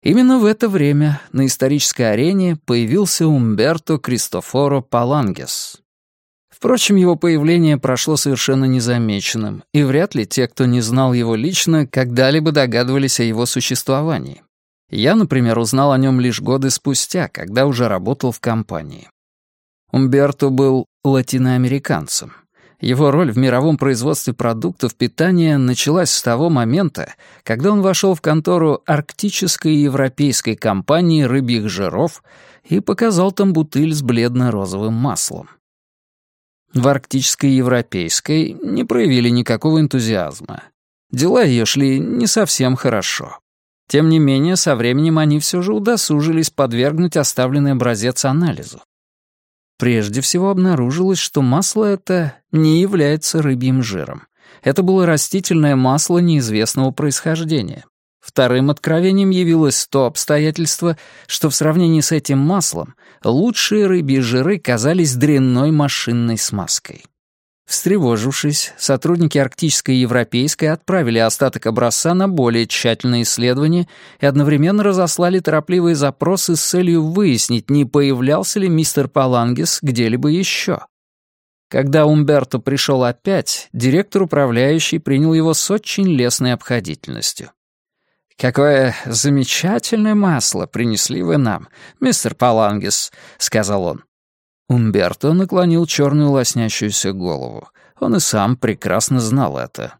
Именно в это время на исторической арене появился Умберто Кристофоро Палангес. Впрочем, его появление прошло совершенно незамеченным, и вряд ли те, кто не знал его лично, когда-либо догадывались о его существовании. Я, например, узнал о нем лишь годы спустя, когда уже работал в компании. Умберто был латиноамериканцем. Его роль в мировом производстве продуктов питания началась с того момента, когда он вошел в контору арктической и европейской компании рыбьих жиров и показал там бутыль с бледно-розовым маслом. В арктической и европейской не проявили никакого энтузиазма. Дела ее шли не совсем хорошо. Тем не менее, со временем они все же удосужились подвергнуть оставленный образец анализу. Прежде всего обнаружилось, что масло это не является рыбьим жиром. Это было растительное масло неизвестного происхождения. Вторым откровением явилось то обстоятельство, что в сравнении с этим маслом лучшие рыбьи жиры казались дрянной машинной смазкой. Встревожившись, сотрудники арктической и европейской отправили остаток образца на более тщательное исследование и одновременно разослали торопливые запросы с целью выяснить, не появлялся ли мистер Палангес где-либо еще. Когда Умберто пришел опять, директор управляющий принял его с очень лестной обходительностью. «Какое замечательное масло принесли вы нам, мистер Палангес», — сказал он. Умберто наклонил черную лоснящуюся голову. Он и сам прекрасно знал это.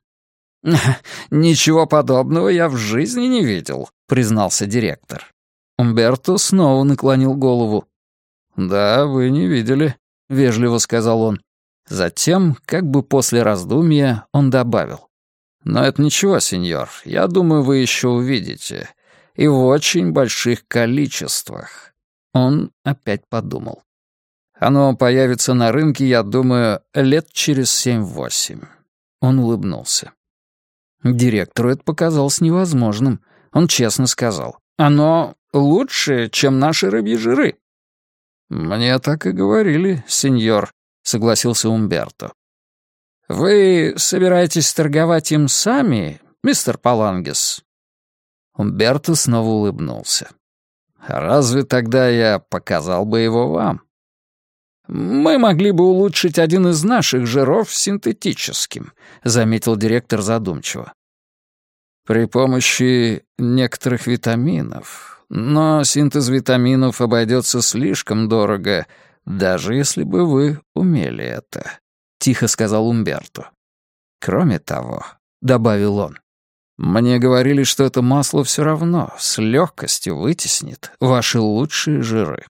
«Ничего подобного я в жизни не видел», — признался директор. Умберто снова наклонил голову. «Да, вы не видели», — вежливо сказал он. Затем, как бы после раздумья, он добавил. «Но это ничего, сеньор, я думаю, вы еще увидите. И в очень больших количествах». Он опять подумал. «Оно появится на рынке, я думаю, лет через 7-8». Он улыбнулся. Директору это показалось невозможным. Он честно сказал. «Оно лучше, чем наши рыбьи жиры». «Мне так и говорили, сеньор», — согласился Умберто. «Вы собираетесь торговать им сами, мистер Палангес?» Умберто снова улыбнулся. «Разве тогда я показал бы его вам?» «Мы могли бы улучшить один из наших жиров синтетическим», — заметил директор задумчиво. «При помощи некоторых витаминов. Но синтез витаминов обойдется слишком дорого, даже если бы вы умели это», — тихо сказал Умберто. «Кроме того», — добавил он, — «мне говорили, что это масло все равно с легкостью вытеснит ваши лучшие жиры».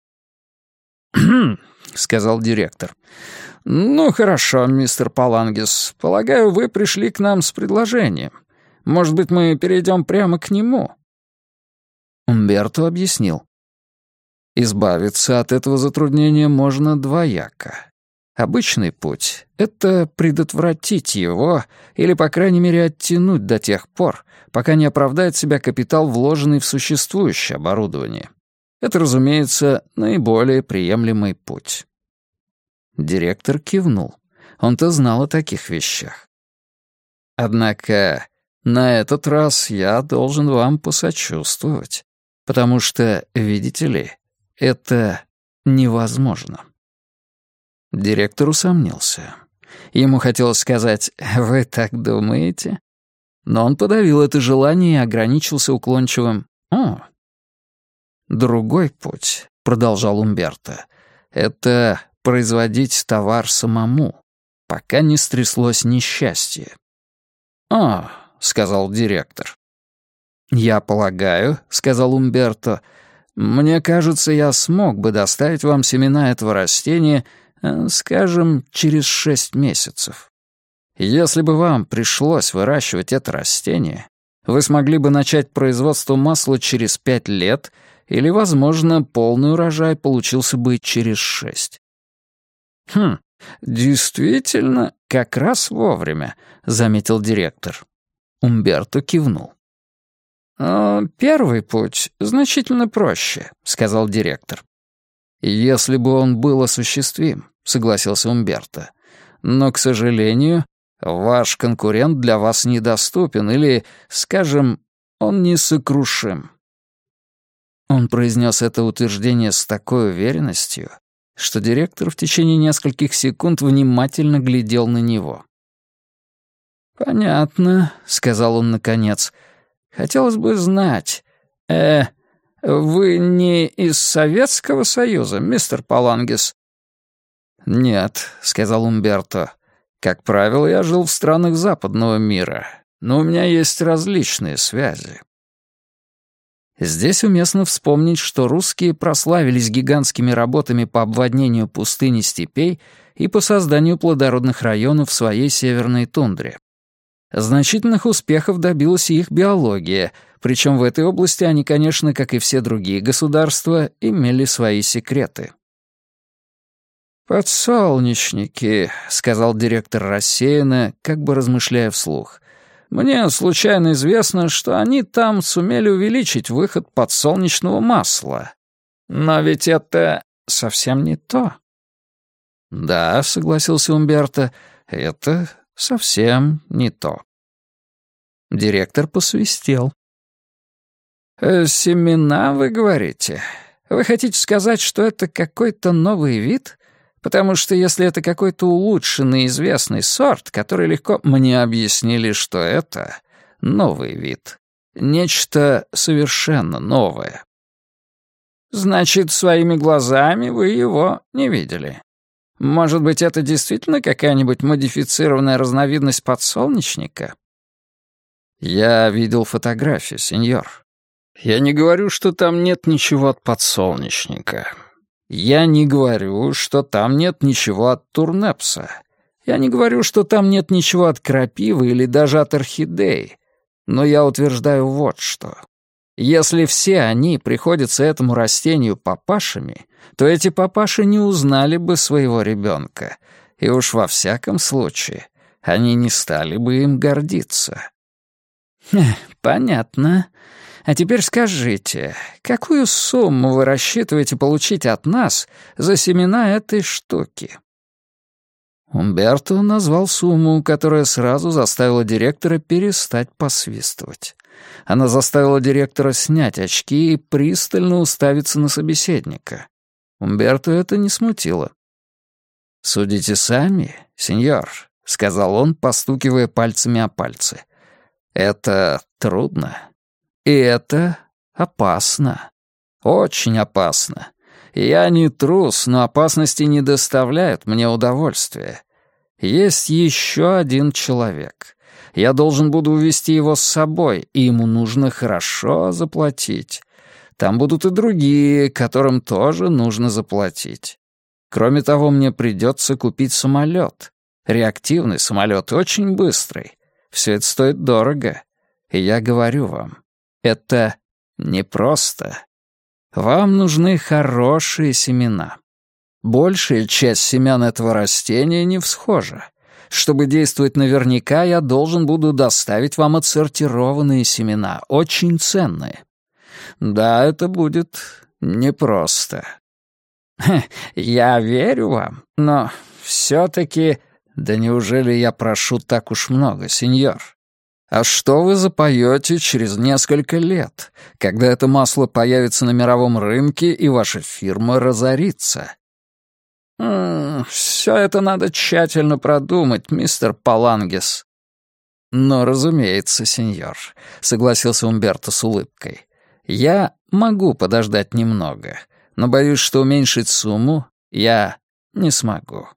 — сказал директор. «Ну, хорошо, мистер Палангес. Полагаю, вы пришли к нам с предложением. Может быть, мы перейдем прямо к нему?» Умберто объяснил. «Избавиться от этого затруднения можно двояко. Обычный путь — это предотвратить его или, по крайней мере, оттянуть до тех пор, пока не оправдает себя капитал, вложенный в существующее оборудование. Это, разумеется, наиболее приемлемый путь». Директор кивнул. Он-то знал о таких вещах. «Однако на этот раз я должен вам посочувствовать, потому что, видите ли, это невозможно». Директор усомнился. Ему хотелось сказать «Вы так думаете?» Но он подавил это желание и ограничился уклончивым «О». «Другой путь», — продолжал Умберто, — «это производить товар самому, пока не стряслось несчастье». «О», — сказал директор. «Я полагаю», — сказал Умберто, — «мне кажется, я смог бы доставить вам семена этого растения, скажем, через 6 месяцев. Если бы вам пришлось выращивать это растение, вы смогли бы начать производство масла через 5 лет или, возможно, полный урожай получился бы через 6. Действительно, как раз вовремя», — заметил директор. Умберто кивнул. «Первый путь значительно проще», — сказал директор. «Если бы он был осуществим», — согласился Умберто. «Но, к сожалению, ваш конкурент для вас недоступен или, скажем, он несокрушим». Он произнес это утверждение с такой уверенностью, что директор в течение нескольких секунд внимательно глядел на него. «Понятно», — сказал он наконец. «Хотелось бы знать, вы не из Советского Союза, мистер Палангис?» «Нет», — сказал Умберто. «Как правило, я жил в странах западного мира, но у меня есть различные связи». Здесь уместно вспомнить, что русские прославились гигантскими работами по обводнению пустынь и степей и по созданию плодородных районов в своей северной тундре. Значительных успехов добилась и их биология, причем в этой области они, конечно, как и все другие государства, имели свои секреты. «Подсолнечники», — сказал директор рассеянно, как бы размышляя вслух. «Мне случайно известно, что они там сумели увеличить выход подсолнечного масла. Но ведь это совсем не то». «Да», — согласился Умберто, — «это совсем не то». Директор посвистел. «Семена, вы говорите? Вы хотите сказать, что это какой-то новый вид? Потому что если это какой-то улучшенный известный сорт, который легко... Мне объяснили, что это новый вид. Нечто совершенно новое. Значит, своими глазами вы его не видели. Может быть, это действительно какая-нибудь модифицированная разновидность подсолнечника?» «Я видел фотографию, сеньор. Я не говорю, что там нет ничего от подсолнечника. Я не говорю, что там нет ничего от турнепса. Я не говорю, что там нет ничего от крапивы или даже от орхидей. Но я утверждаю вот что. Если все они приходятся этому растению папашами, то эти папаши не узнали бы своего ребенка, и уж во всяком случае они не стали бы им гордиться». «Понятно. А теперь скажите, какую сумму вы рассчитываете получить от нас за семена этой штуки?» Умберто назвал сумму, которая сразу заставила директора перестать посвистывать. Она заставила директора снять очки и пристально уставиться на собеседника. Умберто это не смутило. «Судите сами, сеньор», — сказал он, постукивая пальцами о пальцы. «Это трудно. И это опасно. Очень опасно. Я не трус, но опасности не доставляют мне удовольствия. Есть еще один человек. Я должен буду увезти его с собой, и ему нужно хорошо заплатить. Там будут и другие, которым тоже нужно заплатить. Кроме того, мне придется купить самолет. Реактивный самолет, очень быстрый. Все это стоит дорого. И я говорю вам, это непросто. Вам нужны хорошие семена. Большая часть семян этого растения не всхожа. Чтобы действовать наверняка, я должен буду доставить вам отсортированные семена, очень ценные. Да, это будет непросто. Я верю вам, но все-таки... Да неужели я прошу так уж много, сеньор? А что вы запоете через несколько лет, когда это масло появится на мировом рынке и ваша фирма разорится? Все это надо тщательно продумать, мистер Палангис. Но, разумеется, сеньор, согласился Умберто с улыбкой. Я могу подождать немного, но боюсь, что уменьшить сумму я не смогу.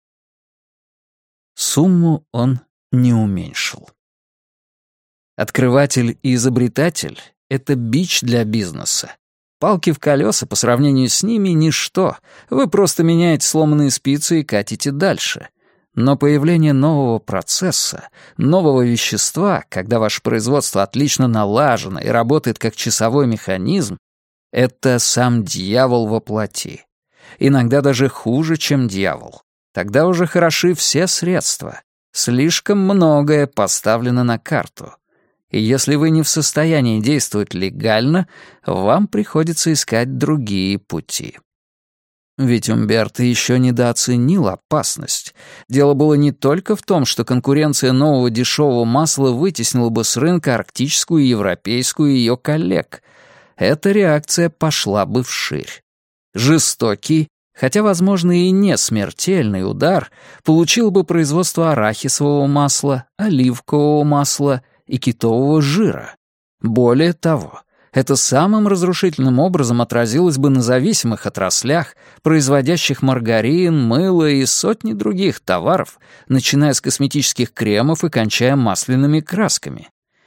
Сумму он не уменьшил. Открыватель и изобретатель — это бич для бизнеса. Палки в колеса по сравнению с ними — ничто. Вы просто меняете сломанные спицы и катите дальше. Но появление нового процесса, нового вещества, когда ваше производство отлично налажено и работает как часовой механизм, это сам дьявол во плоти. Иногда даже хуже, чем дьявол. Тогда уже хороши все средства. Слишком многое поставлено на карту. И если вы не в состоянии действовать легально, вам приходится искать другие пути. Ведь Умберто еще недооценил опасность. Дело было не только в том, что конкуренция нового дешевого масла вытеснила бы с рынка арктическую и европейскую ее коллег. эта реакция пошла бы вширь. Жестокий, хотя, возможно, и не смертельный удар получил бы производство арахисового масла, оливкового масла и китового жира. Более того, это самым разрушительным образом отразилось бы на зависимых отраслях, производящих маргарин, мыло и сотни других товаров, начиная с косметических кремов и кончая масляными красками.